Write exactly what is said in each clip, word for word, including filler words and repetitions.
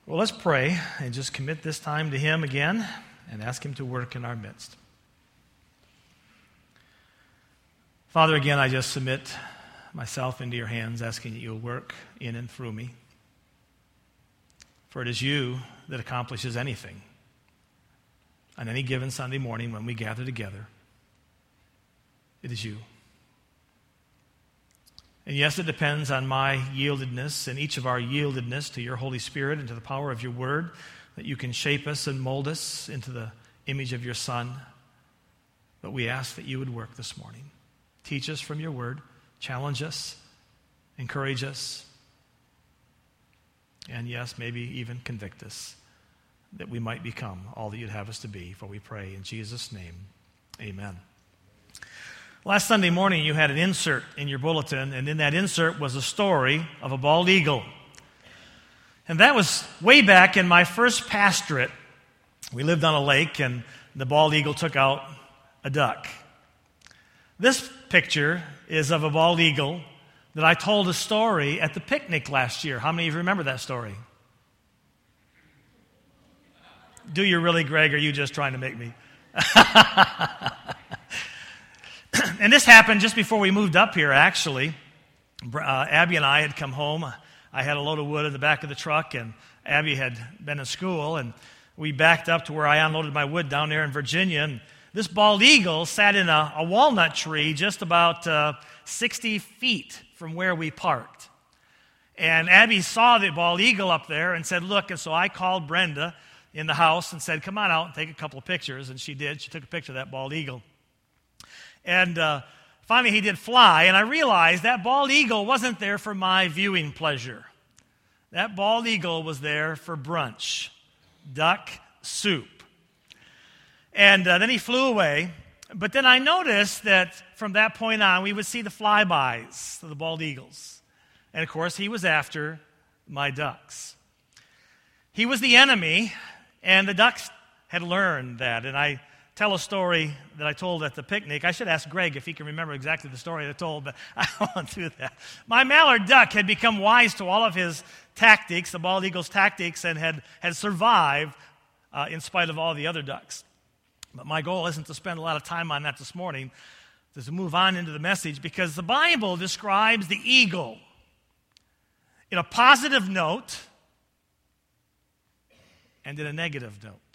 Well, let's pray and just commit this time to Him again and ask Him to work in our midst. Father, again, I just submit myself into your hands, asking that you'll work in and through me. For it is you that accomplishes anything on any given Sunday morning when we gather together. It is you. And yes, it depends on my yieldedness and each of our yieldedness to your Holy Spirit and to the power of your word, that you can shape us and mold us into the image of your Son. But we ask that you would work this morning. Teach us from your word, challenge us, encourage us, and yes, maybe even convict us, that we might become all that you'd have us to be. For we pray in Jesus' name, amen. Last Sunday morning, you had an insert in your bulletin, and in that insert was a story of a bald eagle. And that was way back in my first pastorate. We lived on a lake, and the bald eagle took out a duck. This picture is of a bald eagle that I told a story at the picnic last year. How many of you remember that story? Do you really, Greg, or are you just trying to make me? And this happened just before we moved up here, actually. Uh, Abby and I had come home. I had a load of wood in the back of the truck, and Abby had been in school, and we backed up to where I unloaded my wood down there in Virginia. And this bald eagle sat in a, a walnut tree just about uh, sixty feet from where we parked. And Abby saw the bald eagle up there and said, look, and so I called Brenda in the house and said, come on out and take a couple of pictures. And she did. She took a picture of that bald eagle. And uh, finally he did fly, and I realized that bald eagle wasn't there for my viewing pleasure. That bald eagle was there for brunch, duck soup. And uh, then he flew away. But then I noticed that from that point on, we would see the flybys of the bald eagles. And of course, he was after my ducks. He was the enemy, and the ducks had learned that. And I tell a story that I told at the picnic. I should ask Greg if he can remember exactly the story I told, but I won't do that. My mallard duck had become wise to all of his tactics, the bald eagle's tactics, and had, had survived uh, in spite of all the other ducks. But my goal isn't to spend a lot of time on that this morning, to move on into the message, because the Bible describes the eagle in a positive note and in a negative note,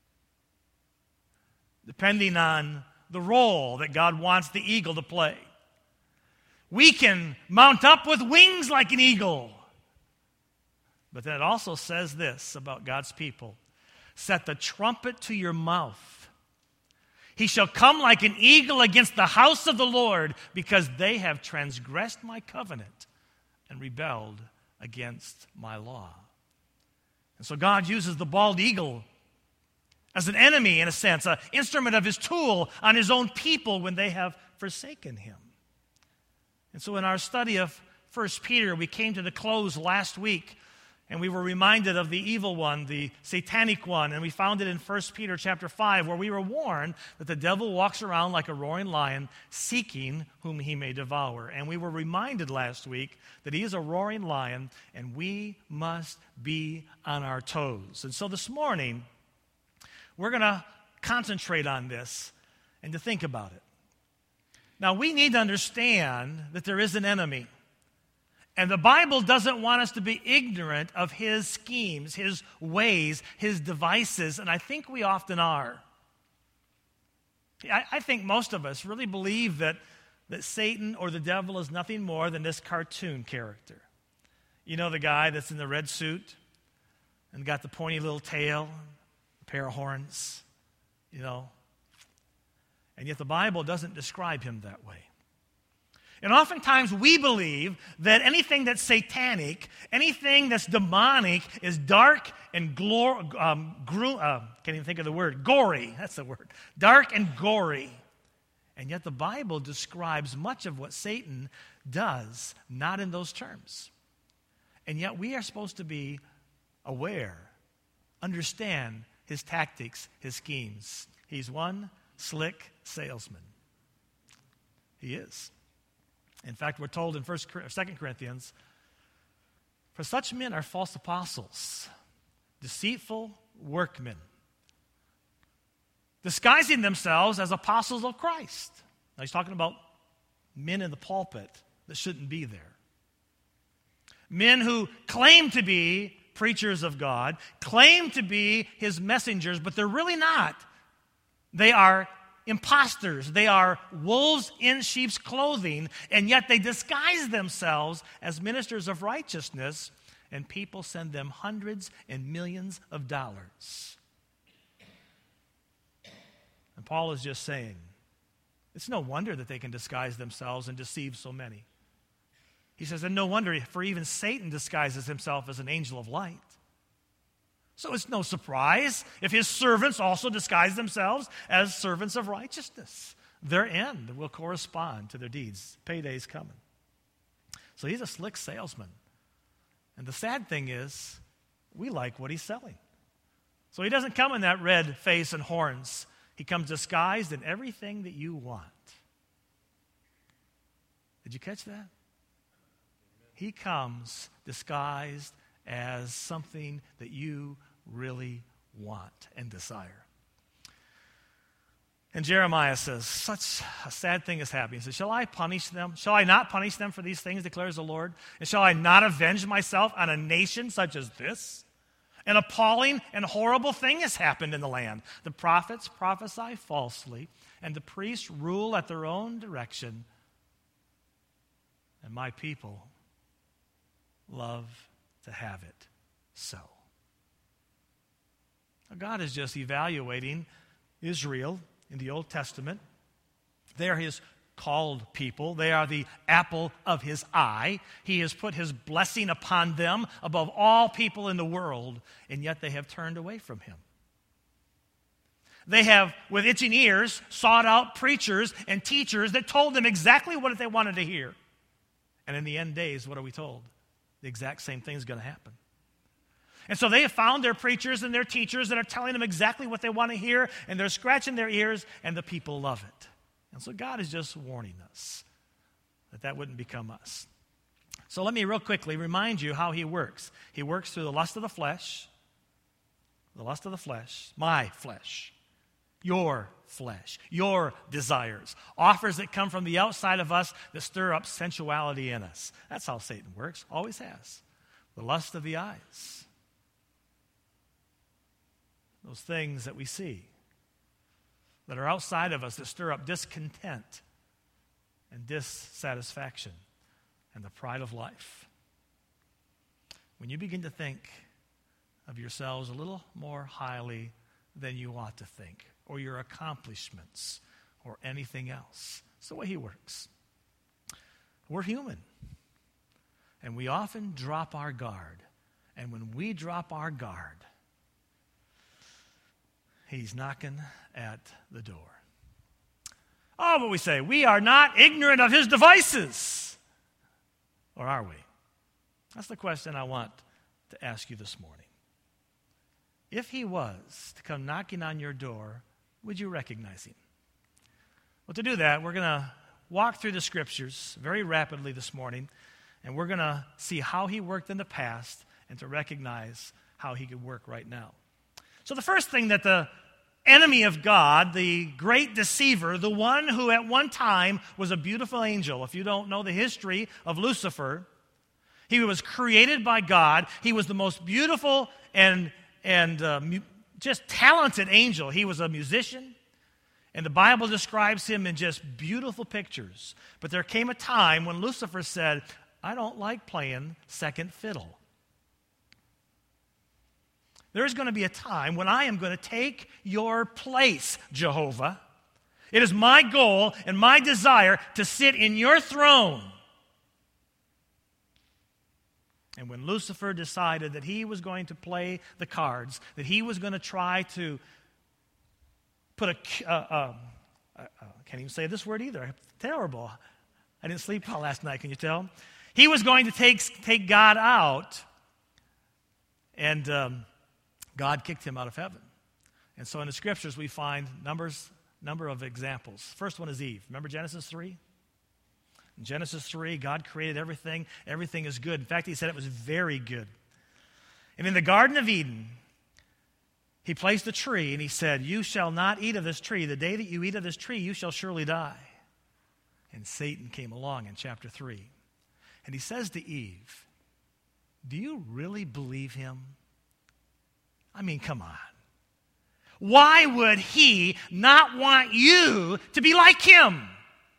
depending on the role that God wants the eagle to play. We can mount up with wings like an eagle. But then it also says this about God's people: set the trumpet to your mouth. He shall come like an eagle against the house of the Lord, because they have transgressed my covenant and rebelled against my law. And so God uses the bald eagle as an enemy, in a sense, an instrument of his tool on his own people when they have forsaken him. And so in our study of First Peter, we came to the close last week, and we were reminded of the evil one, the satanic one, and we found it in First Peter chapter five, where we were warned that the devil walks around like a roaring lion, seeking whom he may devour. And we were reminded last week that he is a roaring lion, and we must be on our toes. And so this morning, we're going to concentrate on this and to think about it. Now, we need to understand that there is an enemy. And the Bible doesn't want us to be ignorant of his schemes, his ways, his devices, and I think we often are. I, I think most of us really believe that, that Satan or the devil is nothing more than this cartoon character. You know, the guy that's in the red suit and got the pointy little tail, pair of horns, you know. And yet the Bible doesn't describe him that way. And oftentimes we believe that anything that's satanic, anything that's demonic is dark and glor- um, gro- uh, can't even think of the word, gory. That's the word. Dark and gory. And yet the Bible describes much of what Satan does, not in those terms. And yet we are supposed to be aware, understand his tactics, his schemes. He's one slick salesman. He is. In fact, we're told in First, Second Corinthians, for such men are false apostles, deceitful workmen, disguising themselves as apostles of Christ. Now he's talking about men in the pulpit that shouldn't be there. Men who claim to be preachers of God, claim to be his messengers, but they're really not. They are imposters. They are wolves in sheep's clothing, and yet they disguise themselves as ministers of righteousness, and people send them hundreds and millions of dollars. And Paul is just saying, it's no wonder that they can disguise themselves and deceive so many. He says, and no wonder, for even Satan disguises himself as an angel of light. So it's no surprise if his servants also disguise themselves as servants of righteousness. Their end will correspond to their deeds. Payday's coming. So he's a slick salesman. And the sad thing is, we like what he's selling. So he doesn't come in that red face and horns. He comes disguised in everything that you want. Did you catch that? He comes disguised as something that you really want and desire. And Jeremiah says, such a sad thing is happening. He says, shall I punish them? Shall I not punish them for these things, declares the Lord? And shall I not avenge myself on a nation such as this? An appalling and horrible thing has happened in the land. The prophets prophesy falsely, and the priests rule at their own direction. And my people love to have it so. Now, God is just evaluating Israel in the Old Testament. They are his called people. They are the apple of his eye. He has put his blessing upon them above all people in the world, and yet they have turned away from him. They have, with itching ears, sought out preachers and teachers that told them exactly what they wanted to hear. And in the end days, what are we told? The exact same thing is going to happen. And so they have found their preachers and their teachers that are telling them exactly what they want to hear, and they're scratching their ears, and the people love it. And so God is just warning us that that wouldn't become us. So let me real quickly remind you how he works. He works through the lust of the flesh, the lust of the flesh, my flesh, your flesh, your desires, offers that come from the outside of us that stir up sensuality in us. That's how Satan works, always has. The lust of the eyes. Those things that we see that are outside of us that stir up discontent and dissatisfaction and the pride of life. When you begin to think of yourselves a little more highly than you ought to think, or your accomplishments, or anything else. It's the way he works. We're human. And we often drop our guard. And when we drop our guard, he's knocking at the door. Oh, but we say, we are not ignorant of his devices. Or are we? That's the question I want to ask you this morning. If he was to come knocking on your door, would you recognize him? Well, to do that, we're going to walk through the scriptures very rapidly this morning, and we're going to see how he worked in the past and to recognize how he could work right now. So the first thing that the enemy of God, the great deceiver, the one who at one time was a beautiful angel, if you don't know the history of Lucifer, he was created by God. He was the most beautiful and, and uh, mu- just talented angel. He was a musician, and the Bible describes him in just beautiful pictures. But there came a time when Lucifer said, I don't like playing second fiddle. There's going to be a time when I am going to take your place, Jehovah. It is my goal and my desire to sit in your throne. And when Lucifer decided that he was going to play the cards, that he was going to try to put a, uh, uh, I can't even say this word either, terrible. I didn't sleep well last night, can you tell? He was going to take, take God out, and um, God kicked him out of heaven. And so in the scriptures we find numbers, number of examples. First one is Eve. Remember Genesis three? In Genesis three, God created everything. Everything is good. In fact, he said it was very good. And in the Garden of Eden, he placed a tree and he said, "You shall not eat of this tree. The day that you eat of this tree, you shall surely die." And Satan came along in chapter three. And he says to Eve, "Do you really believe him? I mean, come on. Why would he not want you to be like him?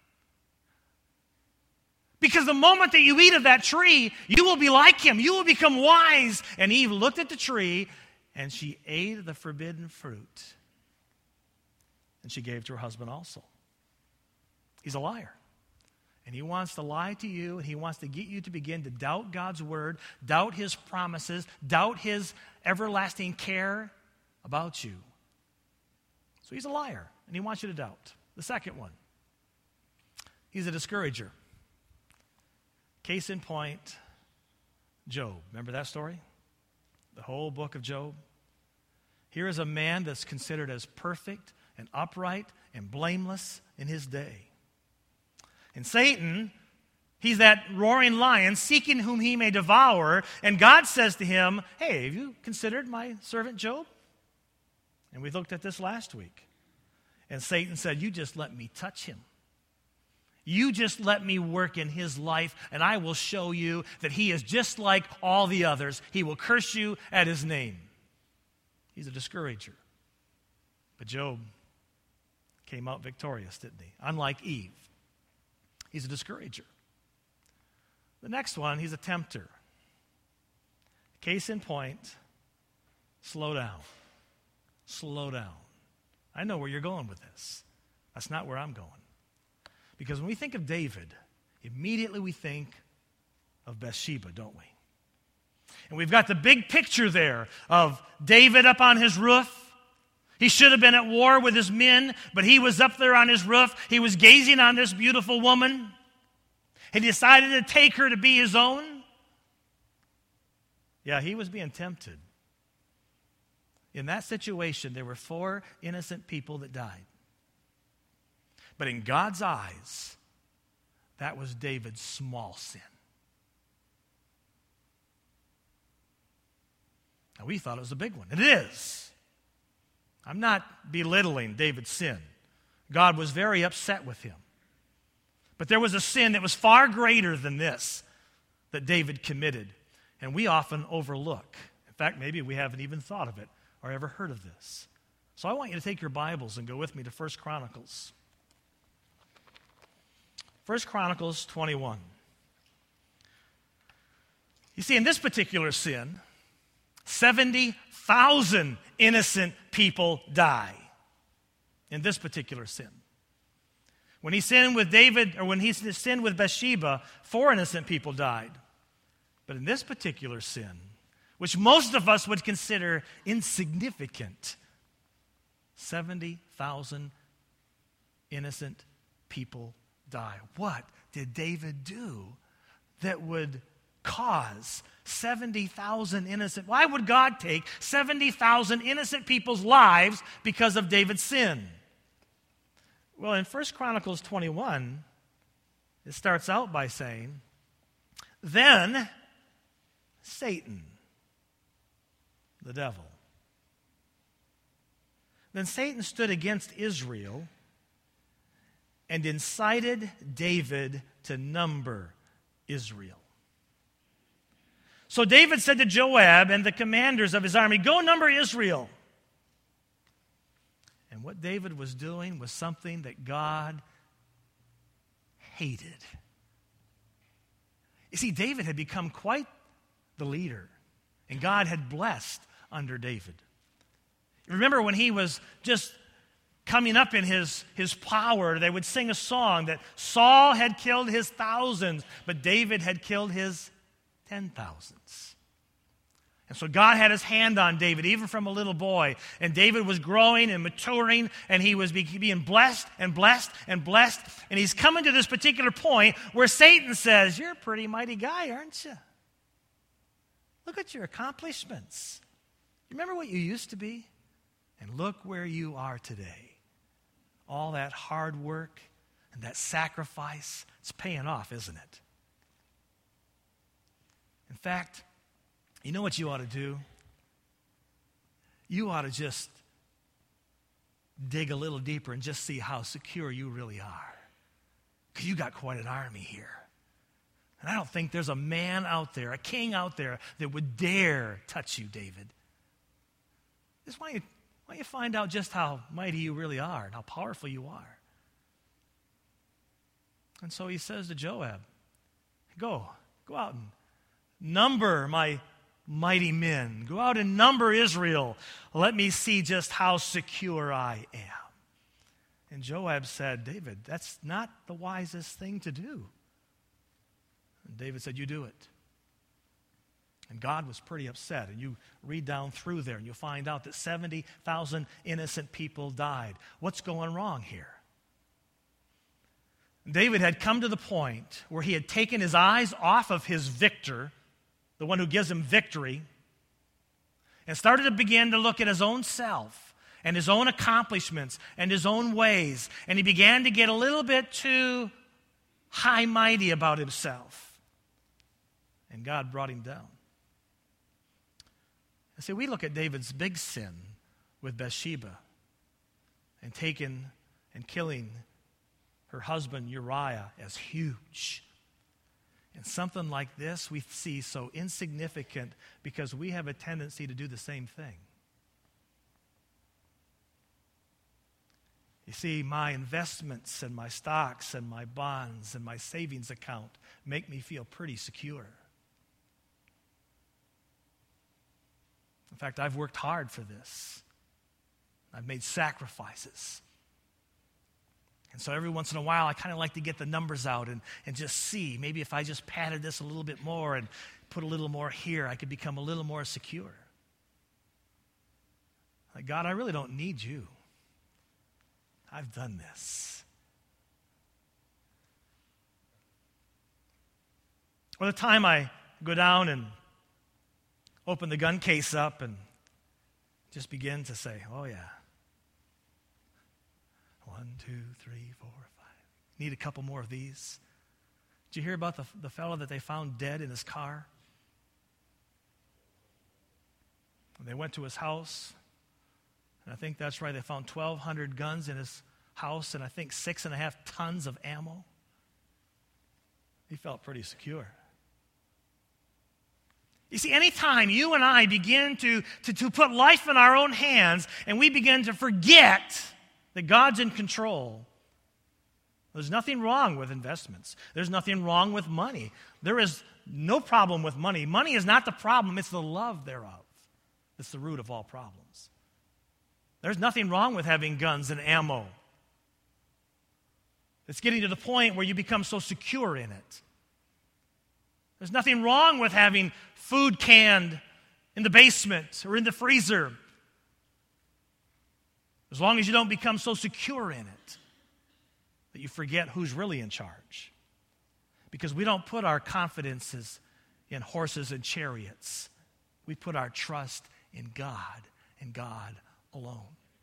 Because the moment that you eat of that tree, you will be like him. You will become wise." And Eve looked at the tree, and she ate of the forbidden fruit. And she gave to her husband also. He's a liar. And he wants to lie to you, and he wants to get you to begin to doubt God's word, doubt his promises, doubt his everlasting care about you. So he's a liar, and he wants you to doubt. The second one, he's a discourager. Case in point, Job. Remember that story? The whole book of Job. Here is a man that's considered as perfect and upright and blameless in his day. And Satan, he's that roaring lion seeking whom he may devour. And God says to him, "Hey, have you considered my servant Job?" And we looked at this last week. And Satan said, "You just let me touch him. You just let me work in his life, and I will show you that he is just like all the others. He will curse you at his name." He's a discourager. But Job came out victorious, didn't he? Unlike Eve. He's a discourager. The next one, he's a tempter. Case in point, slow down. Slow down. I know where you're going with this. That's not where I'm going. Because when we think of David, immediately we think of Bathsheba, don't we? And we've got the big picture there of David up on his roof. He should have been at war with his men, but he was up there on his roof. He was gazing on this beautiful woman. He decided to take her to be his own. Yeah, he was being tempted. In that situation, there were four innocent people that died. But in God's eyes, that was David's small sin. Now, we thought it was a big one. It is. I'm not belittling David's sin. God was very upset with him. But there was a sin that was far greater than this that David committed, and we often overlook. In fact, maybe we haven't even thought of it or ever heard of this. So I want you to take your Bibles and go with me to First Chronicles. First Chronicles twenty-one. You see, in this particular sin, seventy thousand innocent people die. In this particular sin. When he sinned with David, or when he sinned with Bathsheba, four innocent people died. But in this particular sin, which most of us would consider insignificant, seventy thousand innocent people die. What did David do that would cause seventy thousand innocent? Why would God take seventy thousand innocent people's lives because of David's sin? Well, in First Chronicles twenty-one, it starts out by saying, "Then Satan," the devil, "then Satan stood against Israel and incited David to number Israel. So David said to Joab and the commanders of his army, 'Go number Israel.' And what David was doing was something that God hated. You see, David had become quite the leader, and God had blessed under David. Remember when he was just coming up in his, his power, they would sing a song that Saul had killed his thousands, but David had killed his ten thousands. And so God had his hand on David, even from a little boy. And David was growing and maturing, and he was being blessed and blessed and blessed. And he's coming to this particular point where Satan says, "You're a pretty mighty guy, aren't you? Look at your accomplishments. You remember what you used to be? And look where you are today. All that hard work and that sacrifice, it's paying off, isn't it? In fact, you know what you ought to do? you ought to just dig a little deeper and just see how secure you really are. Because you got quite an army here. And I don't think there's a man out there, a king out there, that would dare touch you, David. Just why don't you, why don't you find out just how mighty you really are and how powerful you are. And so he says to Joab, go, go out and number my mighty men. Go out and number Israel. Let me see just how secure I am. And Joab said, David, that's not the wisest thing to do. And David said, you do it. And God was pretty upset. And you read down through there and you'll find out that seventy thousand innocent people died. What's going wrong here? David had come to the point where he had taken his eyes off of his victor, the one who gives him victory, and started to begin to look at his own self and his own accomplishments and his own ways. And he began to get a little bit too high-mighty about himself. And God brought him down. And see, we look at David's big sin with Bathsheba and taking and killing her husband Uriah as huge. And something like this we see so insignificant because we have a tendency to do the same thing. You see, my investments and my stocks and my bonds and my savings account make me feel pretty secure. In fact, I've worked hard for this. I've made sacrifices. And so every once in a while, I kind of like to get the numbers out and, and just see. Maybe if I just padded this a little bit more and put a little more here, I could become a little more secure. Like, God, I really don't need you. I've done this. Or the time I go down and open the gun case up and just begin to say, oh yeah. One, two, three, four, five. Need a couple more of these. Did you hear about the, the fellow that they found dead in his car? And they went to his house. And I think that's right. They found twelve hundred guns in his house and I think six and a half tons of ammo. He felt pretty secure. You see, anytime you and I begin to, to, to put life in our own hands and we begin to forget that God's in control, there's nothing wrong with investments. There's nothing wrong with money. There is no problem with money. Money is not the problem. It's the love thereof. It's the root of all problems. There's nothing wrong with having guns and ammo. It's getting to the point where you become so secure in it. There's nothing wrong with having food canned in the basement or in the freezer, as long as you don't become so secure in it that you forget who's really in charge. Because we don't put our confidences in horses and chariots. We put our trust in God and God alone.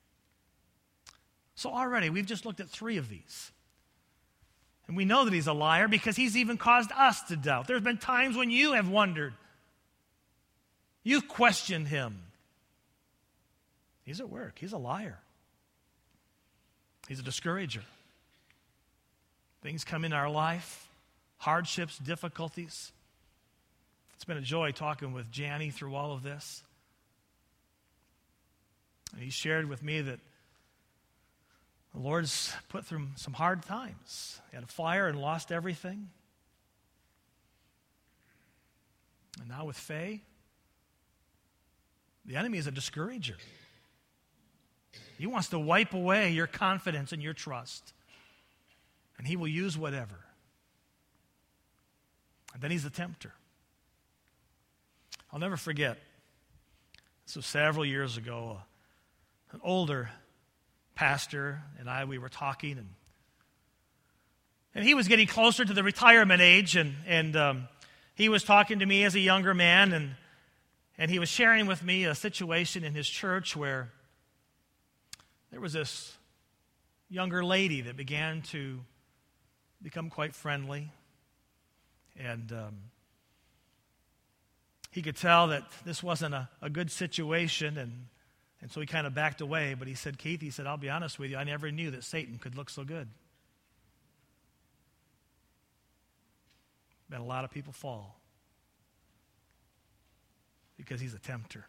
So already we've just looked at three of these. And we know that he's a liar because he's even caused us to doubt. There's been times when you have wondered. You've questioned him. He's at work. He's a liar. He's a discourager. Things come in our life, hardships, difficulties. It's been a joy talking with Janie through all of this. And he shared with me that the Lord's put through some hard times. He had a fire and lost everything. And now with Faye, the enemy is a discourager. He wants to wipe away your confidence and your trust. And he will use whatever. And then he's a tempter. I'll never forget, this was several years ago, an older pastor and I, we were talking, and and he was getting closer to the retirement age, and, and um, he was talking to me as a younger man, and, and he was sharing with me a situation in his church where there was this younger lady that began to become quite friendly, and um, he could tell that this wasn't a, a good situation, and And so he kind of backed away, but he said, Keith, he said, I'll be honest with you, I never knew that Satan could look so good. But a lot of people fall because he's a tempter.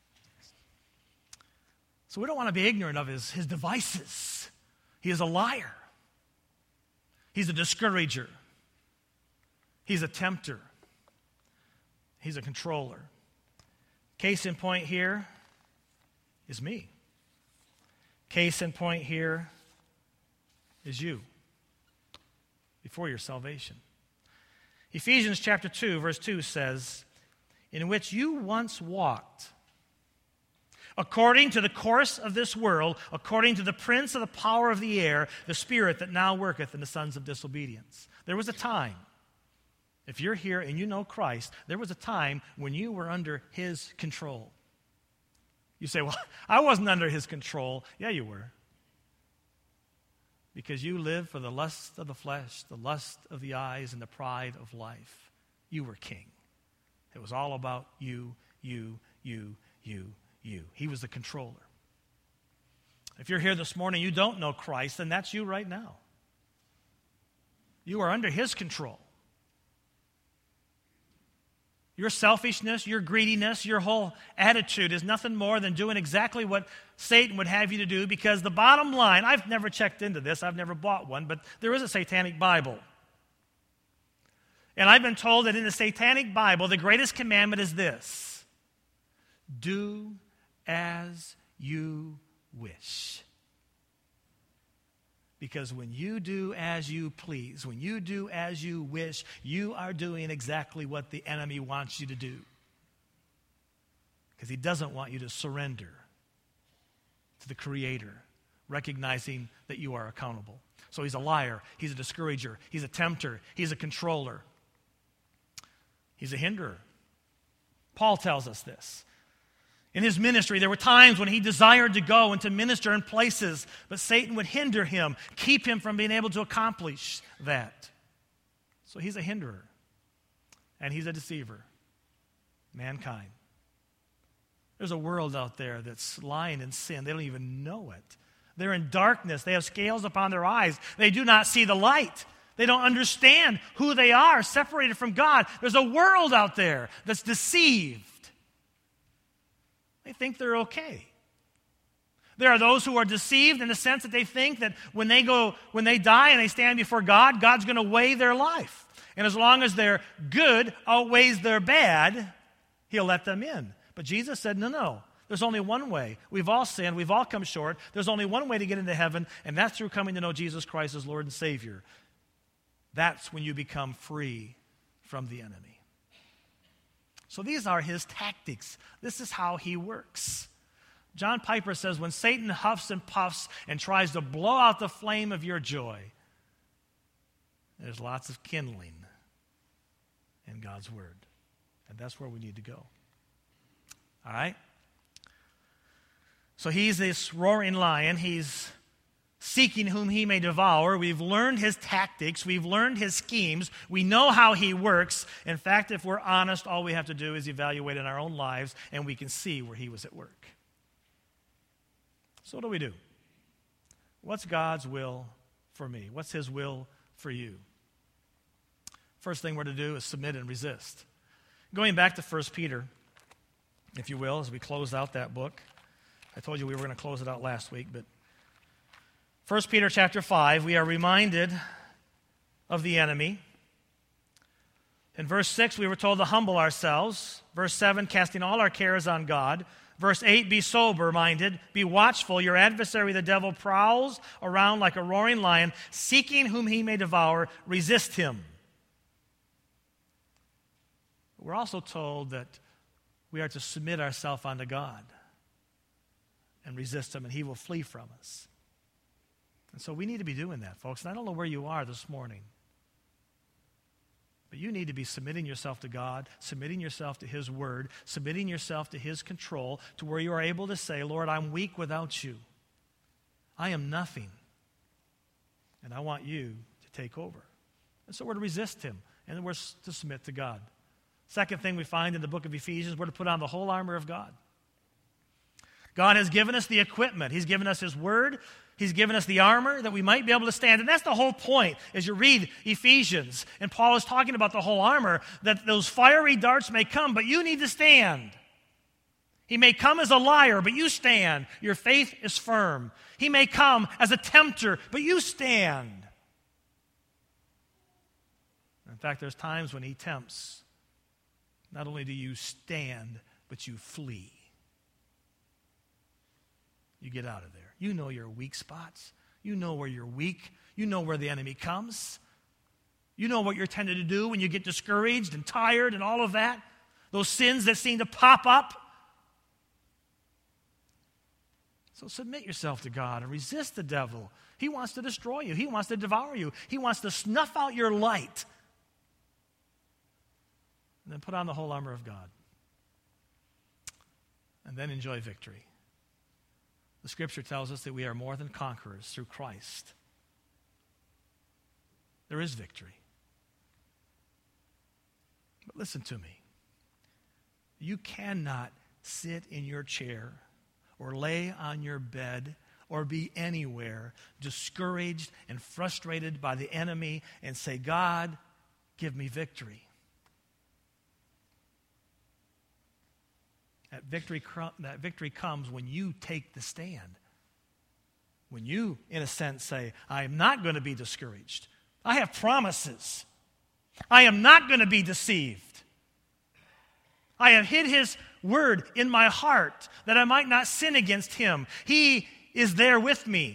So we don't want to be ignorant of his, his devices. He is a liar. He's a discourager. He's a tempter. He's a controller. Case in point here is me. Case in point here is you before your salvation. Ephesians chapter two, verse two says, in which you once walked, according to the course of this world, according to the prince of the power of the air, the spirit that now worketh in the sons of disobedience. There was a time, if you're here and you know Christ, there was a time when you were under his control. You say, well, I wasn't under his control. Yeah, you were. Because you lived for the lust of the flesh, the lust of the eyes, and the pride of life. You were king. It was all about you, you, you, you, you. He was the controller. If you're here this morning, you don't know Christ, then that's you right now. You are under his control. Your selfishness, your greediness, your whole attitude is nothing more than doing exactly what Satan would have you to do, because the bottom line, I've never checked into this, I've never bought one, but there is a satanic Bible. And I've been told that in the satanic Bible, the greatest commandment is this: do as you wish. Because when you do as you please, when you do as you wish, you are doing exactly what the enemy wants you to do. Because he doesn't want you to surrender to the Creator, recognizing that you are accountable. So he's a liar, he's a discourager, he's a tempter, he's a controller, he's a hinderer. Paul tells us this. In his ministry, there were times when he desired to go and to minister in places, but Satan would hinder him, keep him from being able to accomplish that. So he's a hinderer, and he's a deceiver. Mankind. There's a world out there that's lying in sin. They don't even know it. They're in darkness. They have scales upon their eyes. They do not see the light. They don't understand who they are, separated from God. There's a world out there that's deceived. They think they're okay. There are those who are deceived in the sense that they think that when they go, when they die and they stand before God, God's going to weigh their life. And as long as their good outweighs their bad, he'll let them in. But Jesus said, no, no. There's only one way. We've all sinned. We've all come short. There's only one way to get into heaven, and that's through coming to know Jesus Christ as Lord and Savior. That's when you become free from the enemy. So these are his tactics. This is how he works. John Piper says, when Satan huffs and puffs and tries to blow out the flame of your joy, there's lots of kindling in God's word. And that's where we need to go. All right? So he's this roaring lion. He's seeking whom he may devour. We've learned his tactics. We've learned his schemes. We know how he works. In fact, if we're honest, all we have to do is evaluate in our own lives, and we can see where he was at work. So what do we do? What's God's will for me? What's his will for you? First thing we're to do is submit and resist. Going back to First Peter, if you will, as we close out that book. I told you we were going to close it out last week, but First Peter chapter five, we are reminded of the enemy. In verse six, we were told to humble ourselves. Verse seven, casting all our cares on God. Verse eight, be sober-minded, be watchful. Your adversary, the devil, prowls around like a roaring lion, seeking whom he may devour. Resist him. We're also told that we are to submit ourselves unto God and resist him, and he will flee from us. And so we need to be doing that, folks. And I don't know where you are this morning, but you need to be submitting yourself to God, submitting yourself to his word, submitting yourself to his control, to where you are able to say, Lord, I'm weak without you. I am nothing. And I want you to take over. And so we're to resist him, and we're to submit to God. Second thing we find in the book of Ephesians, we're to put on the whole armor of God. God has given us the equipment. He's given us his word. He's given us the armor that we might be able to stand. And that's the whole point as you read Ephesians. And Paul is talking about the whole armor, that those fiery darts may come, but you need to stand. He may come as a liar, but you stand. Your faith is firm. He may come as a tempter, but you stand. In fact, there's times when he tempts. Not only do you stand, but you flee. You get out of there. You know your weak spots. You know where you're weak. You know where the enemy comes. You know what you're tended to do when you get discouraged and tired and all of that. Those sins that seem to pop up. So submit yourself to God and resist the devil. He wants to destroy you. He wants to devour you. He wants to snuff out your light. And then put on the whole armor of God. And then enjoy victory. The Scripture tells us that we are more than conquerors through Christ. There is victory. But listen to me. You cannot sit in your chair or lay on your bed or be anywhere discouraged and frustrated by the enemy and say, God, give me victory. That victory, that victory comes when you take the stand. When you, in a sense, say, I am not going to be discouraged. I have promises. I am not going to be deceived. I have hid his word in my heart that I might not sin against him. He is there with me.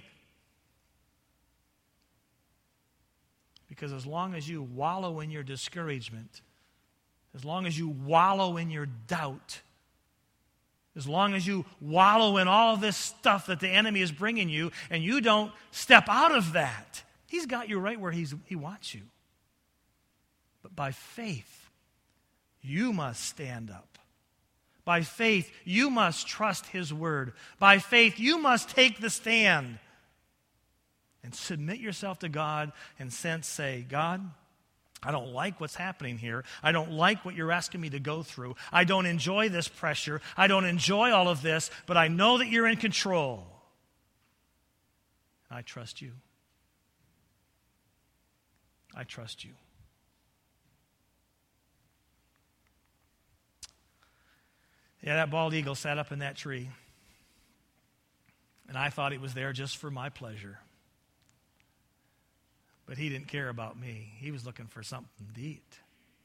Because as long as you wallow in your discouragement, as long as you wallow in your doubt, as long as you wallow in all this stuff that the enemy is bringing you and you don't step out of that, he's got you right where he's, he wants you. But by faith, you must stand up. By faith, you must trust his word. By faith, you must take the stand and submit yourself to God and sense, say, God, I don't like what's happening here. I don't like what you're asking me to go through. I don't enjoy this pressure. I don't enjoy all of this, but I know that you're in control. I trust you. I trust you. Yeah, that bald eagle sat up in that tree, and I thought he was there just for my pleasure. But he didn't care about me. He was looking for something to eat.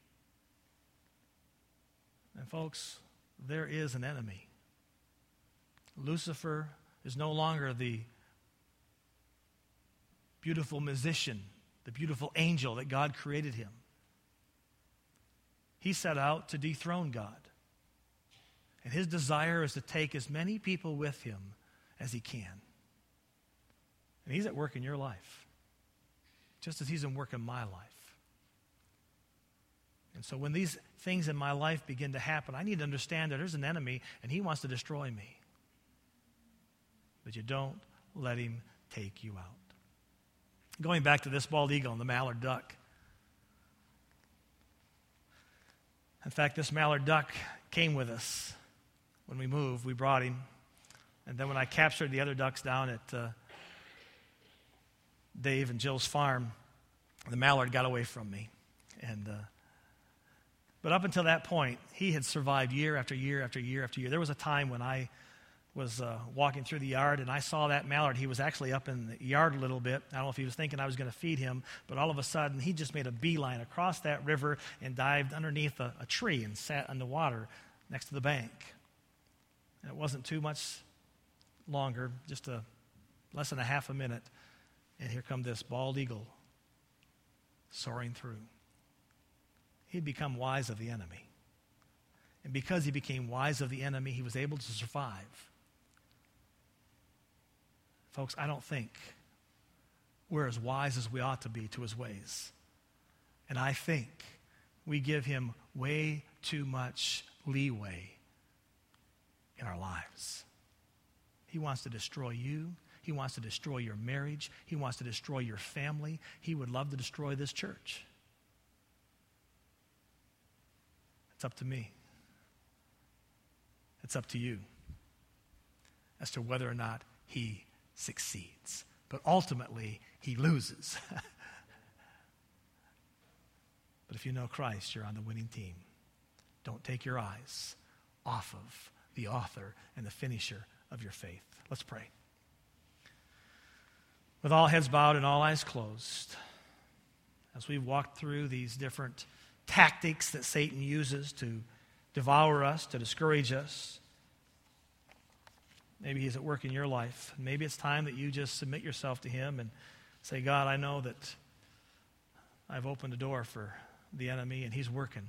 And folks, there is an enemy. Lucifer is no longer the beautiful musician, the beautiful angel that God created him. He set out to dethrone God. And his desire is to take as many people with him as he can. And he's at work in your life, just as he's in work in my life. And so when these things in my life begin to happen, I need to understand that there's an enemy and he wants to destroy me. But you don't let him take you out. Going back to this bald eagle and the mallard duck. In fact, this mallard duck came with us. When we moved, we brought him. And then when I captured the other ducks down at uh, Dave and Jill's farm, the mallard got away from me. And uh, but up until that point, he had survived year after year after year after year. There was a time when I was uh, walking through the yard and I saw that mallard. He was actually up in the yard a little bit. I don't know if he was thinking I was going to feed him, but all of a sudden he just made a beeline across that river and dived underneath a, a tree and sat in the water next to the bank. And it wasn't too much longer, just a less than a half a minute, and here come this bald eagle soaring through. He'd become wise of the enemy. And because he became wise of the enemy, he was able to survive. Folks, I don't think we're as wise as we ought to be to his ways. And I think we give him way too much leeway in our lives. He wants to destroy you. He wants to destroy your marriage. He wants to destroy your family. He would love to destroy this church. It's up to me. It's up to you. as to whether or not he succeeds. But ultimately, he loses. But if you know Christ, you're on the winning team. Don't take your eyes off of the author and the finisher of your faith. Let's pray. With all heads bowed and all eyes closed, as we've walked through these different tactics that Satan uses to devour us, to discourage us, maybe he's at work in your life. Maybe it's time that you just submit yourself to him and say, God, I know that I've opened a door for the enemy and he's working.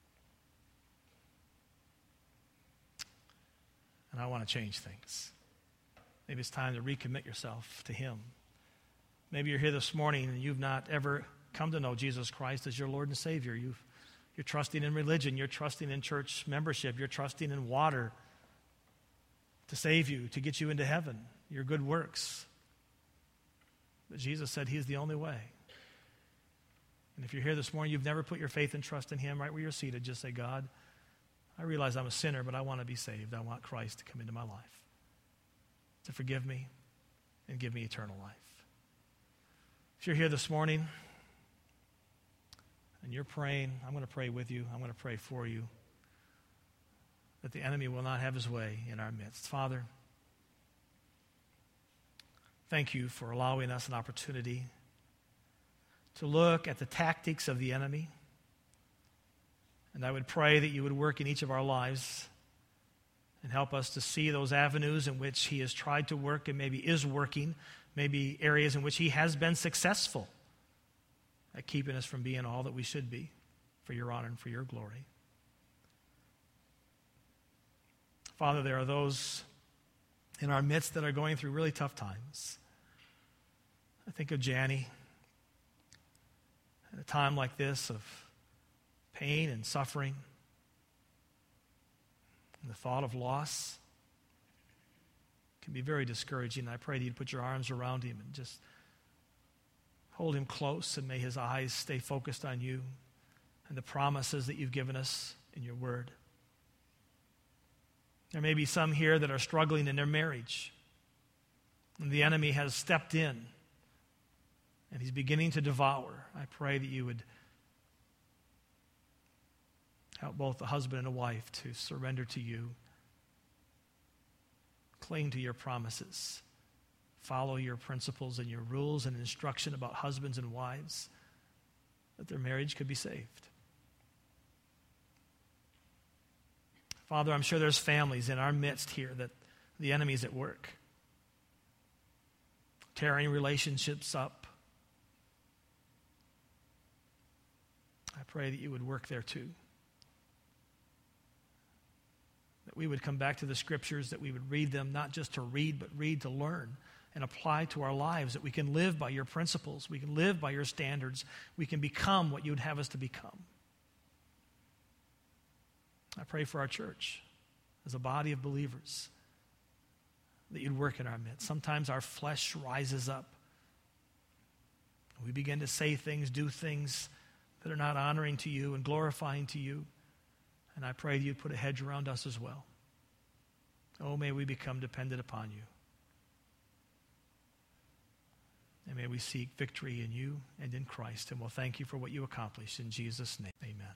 And I want to change things. Maybe it's time to recommit yourself to him. Maybe you're here this morning and you've not ever come to know Jesus Christ as your Lord and Savior. You've, you're trusting in religion. You're trusting in church membership. You're trusting in water to save you, to get you into heaven, your good works. But Jesus said he's the only way. And if you're here this morning, you've never put your faith and trust in him, right where you're seated, just say, God, I realize I'm a sinner, but I want to be saved. I want Christ to come into my life, to forgive me and give me eternal life. If you're here this morning and you're praying, I'm going to pray with you. I'm going to pray for you that the enemy will not have his way in our midst. Father, thank you for allowing us an opportunity to look at the tactics of the enemy. And I would pray that you would work in each of our lives and help us to see those avenues in which he has tried to work and maybe is working, maybe areas in which he has been successful at keeping us from being all that we should be for your honor and for your glory. Father, there are those in our midst that are going through really tough times. I think of Janie. At a time like this of pain and suffering, and the thought of loss can be very discouraging. I pray that you'd put your arms around him and just hold him close, and may his eyes stay focused on you and the promises that you've given us in your word. There may be some here that are struggling in their marriage, and the enemy has stepped in and he's beginning to devour. I pray that you would help both the husband and the wife to surrender to you, cling to your promises, follow your principles and your rules and instruction about husbands and wives, that their marriage could be saved. Father, I'm sure there's families in our midst here that the enemy's at work, tearing relationships up. I pray that you would work there too. That we would come back to the scriptures, that we would read them not just to read, but read to learn and apply to our lives, that we can live by your principles, we can live by your standards, we can become what you would have us to become. I pray for our church as a body of believers, that you'd work in our midst. Sometimes our flesh rises up. We begin to say things, do things that are not honoring to you and glorifying to you. And I pray that you'd put a hedge around us as well. Oh, may we become dependent upon you. And may we seek victory in you and in Christ. And we'll thank you for what you accomplished. In Jesus' name, amen.